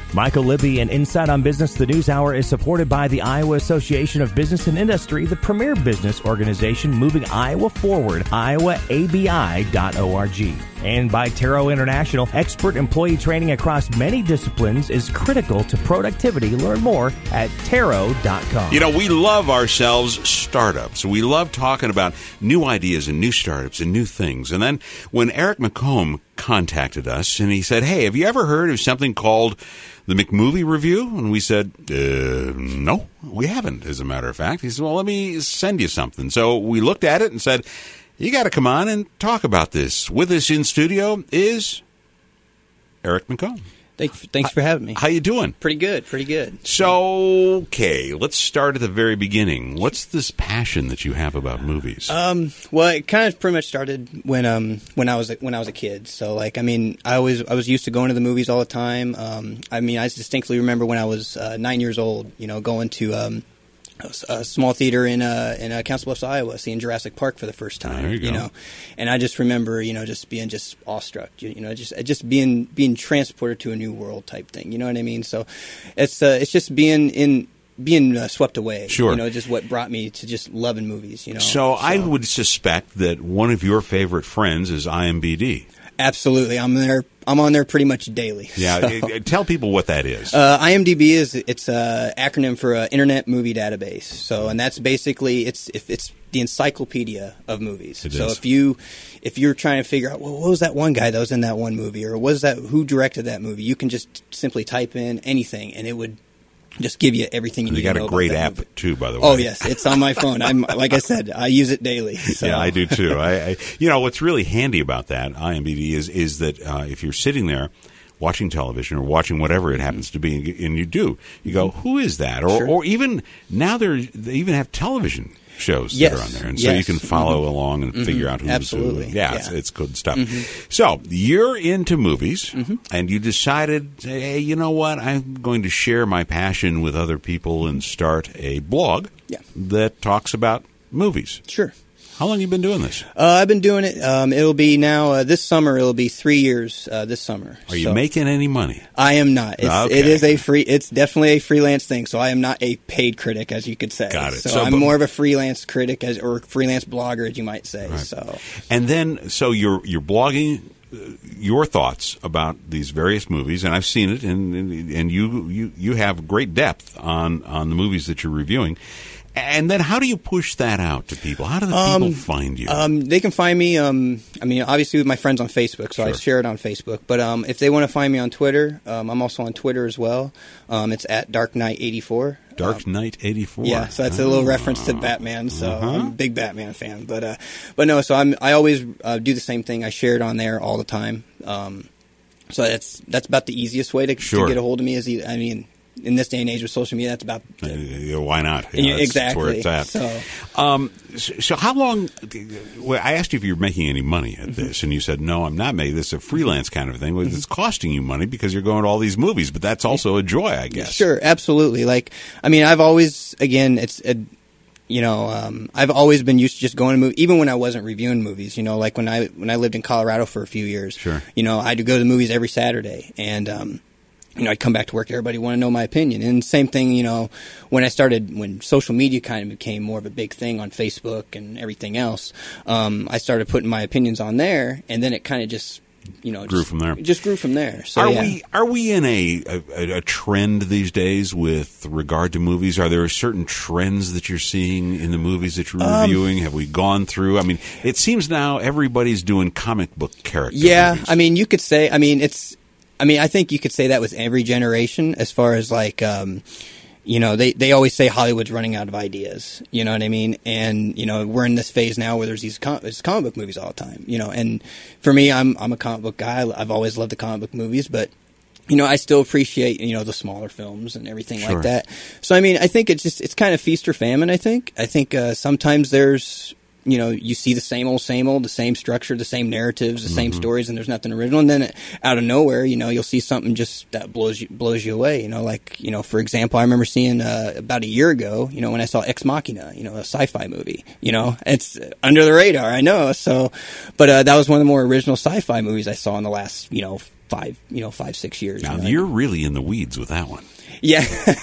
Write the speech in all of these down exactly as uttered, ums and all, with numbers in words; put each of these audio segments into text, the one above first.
Michael Libby and Insight on Business, the News Hour, is supported by the Iowa Association of Business and Industry, the premier business organization moving Iowa forward, iowa a b i dot org. And by Taro International, expert employee training across many disciplines is critical to productivity. Learn more at taro dot com. You know, we love ourselves startups. We love talking about new ideas and new startups and new things. And then when Eric McComb contacted us and he said, hey, have you ever heard of something called the McMovie Review? And we said, uh, no, we haven't, as a matter of fact. He said, well, let me send you something. So we looked at it and said, you got to come on and talk about this. With us in studio is Eric McComb. Thanks, thanks for having me. How you doing? Pretty good, pretty good. So, okay, let's start at the very beginning. What's this passion that you have about movies? Um, well, it kind of pretty much started when um when I was a, when I was a kid. So, like, I mean, I always I was used to going to the movies all the time. Um, I mean, I distinctly remember when I was uh, nine years old. You know, going to um. a small theater in uh, in uh, Council Bluffs, Iowa, seeing Jurassic Park for the first time. There you, you go. know, and I just remember, you know, just being just awestruck. You, you know, just just being being transported to a new world type thing. You know what I mean? So it's uh, it's just being in being uh, swept away. Sure. You know, just what brought me to just loving movies. You know. So, so I would suspect that one of your favorite friends is I M D B. Absolutely, I'm there. I'm on there pretty much daily. Yeah, so. Tell people what that is. Uh, I M D B is it's a acronym for uh, Internet Movie Database. So, and that's basically it's if it's the encyclopedia of movies. It so is. if you if you're trying to figure out, well, what was that one guy that was in that one movie, or was that who directed that movie, you can just simply type in anything, and it would just give you everything you you need got to know a great about that app movie. too, by the way. Oh yes, it's on my phone. I'm like I said, I use it daily. So. Yeah, I do too. I, I, you know, what's really handy about that I M D B is is that uh, if you're sitting there watching television or watching whatever it happens to be, and you, and you do, you go, who is that? Or, Sure. or even now they're, they even have television shows Yes. that are on there, and so Yes. you can follow Mm-hmm. along and Mm-hmm. figure out who's Absolutely. who. Yeah, Yeah. It's, it's good stuff. Mm-hmm. So you're into movies, Mm-hmm. and you decided, hey, you know what? I'm going to share my passion with other people and start a blog Yeah. that talks about movies. Sure. How long have you been doing this? Uh, I've been doing it. Um, it'll be now uh, this summer. It'll be three years uh, this summer. Are you So- making any money? I am not. It's, Okay. It is a free. It's definitely a freelance thing. So I am not a paid critic, as you could say. Got it. So, So, I'm but- more of a freelance critic, as or freelance blogger, as you might say. Right. So And then, so you're you're blogging uh, your thoughts about these various movies, and I've seen it, and and, and you, you you have great depth on, on the movies that you're reviewing. And then, how do you push that out to people? How do the people Um, find you? um, they can find me. Um, I mean, obviously with my friends on Facebook, so I Sure. share it on Facebook. But um, if they want to find me on Twitter, um, I'm also on Twitter as well. Um, it's at Dark Knight eighty-four. Dark Um, Knight eighty-four. Yeah, so that's a little Oh. reference to Batman. So Uh-huh. I'm a big Batman fan, but uh, but no. So I'm I always uh, do the same thing. I share it on there all the time. Um, so that's that's about the easiest way to, Sure. to get a hold of me. Is e- I mean, in this day and age with social media, that's about Uh, yeah, why not? Yeah, Yeah, that's, exactly. That's where it's at. So- Um, so, so how long? Well, I asked you if you were making any money at this, and you said no, I'm not making this. Is a freelance kind of thing. Well, it's costing you money because you're going to all these movies, but that's also a joy, I guess. Sure, absolutely. Like, I mean, I've always, again, it's, a, you know, um, I've always been used to just going to movies, even when I wasn't reviewing movies. You know, like when I when I lived in Colorado for a few years. Sure. You know, I had to go to the movies every Saturday, and um, you know, I'd come back to work. Everybody want to know my opinion, and same thing. You know, when I started, when social media kind of became more of a big thing on Facebook and everything else, um, I started putting my opinions on there, and then it kind of just. You know, Grew just, from there. it just grew from there. So, are yeah. we are we in a, a a trend these days with regard to movies? Are there certain trends that you're seeing in the movies that you're Um, reviewing? Have we gone through? I mean, it seems now everybody's doing comic book characters. Yeah, movies. I mean, you could say. I mean, it's. I mean, I think you could say that with every generation, as far as like, um, you know, they they always say Hollywood's running out of ideas. You know what I mean? And you know, we're in this phase now where there's these com- there's comic book movies all the time. You know, and for me, I'm I'm a comic book guy. I've always loved the comic book movies, but. You know, I still appreciate, you know, the smaller films and everything Sure. like that. So, I mean, I think it's just, it's kind of feast or famine, I think. I think uh, sometimes there's, you know, you see the same old, same old, the same structure, the same narratives, the same stories, and there's nothing original. And then out of nowhere, you know, you'll see something just that blows you, blows you away. You know, like, you know, for example, I remember seeing uh, about a year ago, you know, when I saw Ex Machina, you know, a sci-fi movie. You know, it's under the radar, I know. So, but uh, that was one of the more original sci-fi movies I saw in the last, you know, five, you know, five six years. Now you know? you're really in the weeds with that one. Yeah.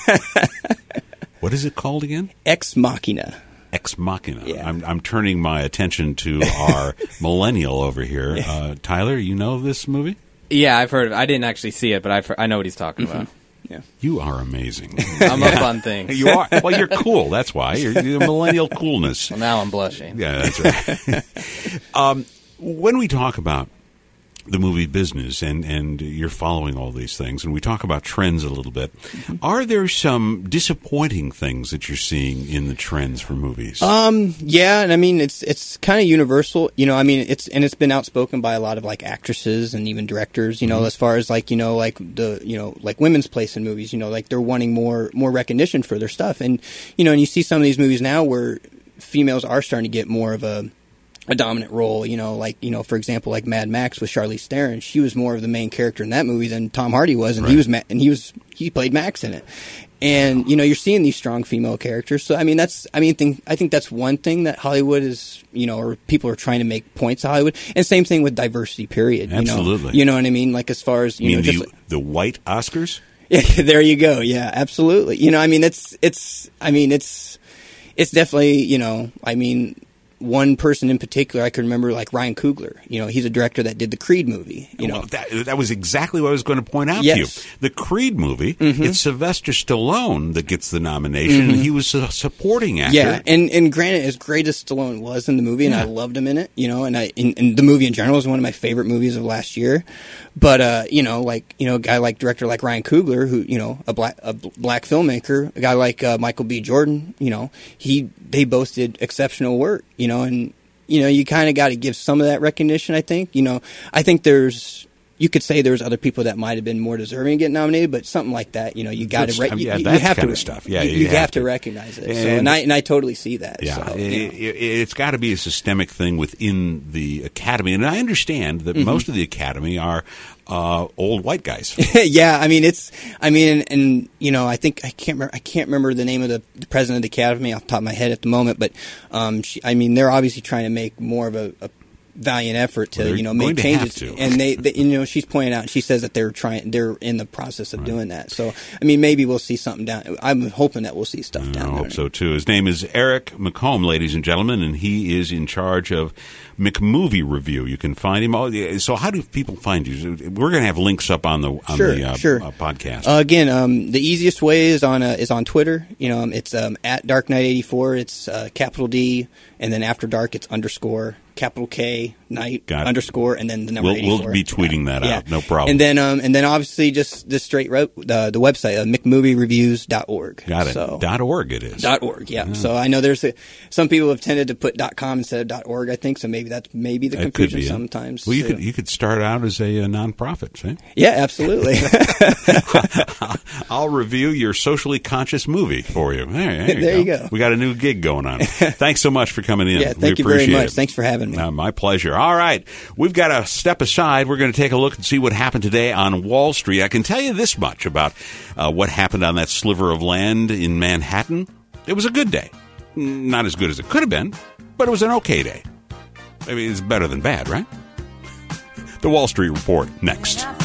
What is it called again? Ex Machina. Ex Machina. Yeah. I'm, I'm turning my attention to our millennial over here. Uh, Tyler, you know this movie? Yeah, I've heard of it. I didn't actually see it, but I've heard, I know what he's talking about. Yeah. You are amazing. I'm up on things. You are. Well, you're cool. That's why. You're, you're millennial coolness. Well, now I'm blushing. Yeah, that's right. um, when we talk about the movie business and, and you're following all these things, and we talk about trends a little bit, mm-hmm. are there some disappointing things that you're seeing in the trends for movies? Um, yeah, and I mean, it's it's kind of universal, you know, I mean, it's, and it's been outspoken by a lot of, like, actresses and even directors, you know, mm-hmm. as far as, like, you know, like, the, you know, like, women's place in movies, you know, like, they're wanting more, more recognition for their stuff, and, you know, and you see some of these movies now where females are starting to get more of a a dominant role, you know, like, you know, for example, like Mad Max with Charlize Theron. She was more of the main character in that movie than Tom Hardy was, and right. he was, Ma- and he was, he played Max in it. And, you know, you're seeing these strong female characters. So, I mean, that's, I mean, think, I think that's one thing that Hollywood is, you know, or people are trying to make points to Hollywood. And same thing with diversity, period. Absolutely. You know, you know what I mean? Like, as far as, you, you know, mean just the, like, the white Oscars? Yeah, there you go. Yeah, absolutely. You know, I mean, it's, it's, I mean, it's, it's definitely, you know, I mean, one person in particular, I can remember, like Ryan Coogler. You know, he's a director that did the Creed movie. You know, well, that, that was exactly what I was going to point out yes. to you. The Creed movie, mm-hmm. it's Sylvester Stallone that gets the nomination, mm-hmm. and he was a supporting actor. Yeah, and and granted, as great as Stallone was in the movie, and yeah. I loved him in it, you know, and I in, and the movie in general is one of my favorite movies of last year. But uh, you know, like you know, a guy like director like Ryan Coogler, who you know, a black a black filmmaker, a guy like uh, Michael B. Jordan, you know, he they both did exceptional work, you know, and you know, you kind of got to give some of that recognition, I think. You know, I think there's, you could say there's other people that might have been more deserving of getting nominated, but something like that, you know, you got to, re- yeah, you, that's you have kind to, of stuff. Yeah, you, you, you have, have to. to recognize it. And, so, and I and I totally see that. Yeah, so, it, you know. it, it's got to be a systemic thing within the Academy, and I understand that mm-hmm. most of the Academy are uh, old white guys. Yeah, I mean it's, I mean, and, and you know, I think I can't remember, I can't remember the name of the, the president of the Academy off the top of my head at the moment, but um, she, I mean, they're obviously trying to make more of a, a valiant effort to well, you know make to changes, to. and they, they you know she's pointing out, she says that they're trying, they're in the process of right. doing that. So I mean, maybe we'll see something down. I'm hoping that we'll see stuff down I there. hope so too. His name is Eric McComb, ladies and gentlemen, and he is in charge of McMovie Review. You can find him. All, so how do people find you? We're going to have links up on the on sure, the uh, sure. uh, podcast. Uh, again, um, the easiest way is on uh, is on Twitter. You know, um, it's um, at Dark Knight eighty-four. It's uh, capital D, and then after dark, it's underscore capital K Night underscore, and then the number we'll, eighty-four. We'll be tweeting that yeah. out. No problem. And then um, and then obviously just the straight route, uh, the website uh, Mc Movie Reviews dot org. Got it. So, dot org it is. Dot org. Yeah. yeah. So I know there's a, some people have tended to put dot com instead of dot org. I think so. Maybe that's maybe the That confusion could be, sometimes. Well, you so. could you could start out as a, a nonprofit, see? Yeah, absolutely. I'll review your socially conscious movie for you. There, there, you, there go. you go. We got a new gig going on. Thanks so much for coming in. Yeah, thank we you very much. It. Thanks for having me. Uh, my pleasure. All right. We've got to step aside. We're going to take a look and see what happened today on Wall Street. I can tell you this much about uh, what happened on that sliver of land in Manhattan. It was a good day. Not as good as it could have been, but it was an okay day. I mean, it's better than bad, right? The Wall Street Report next.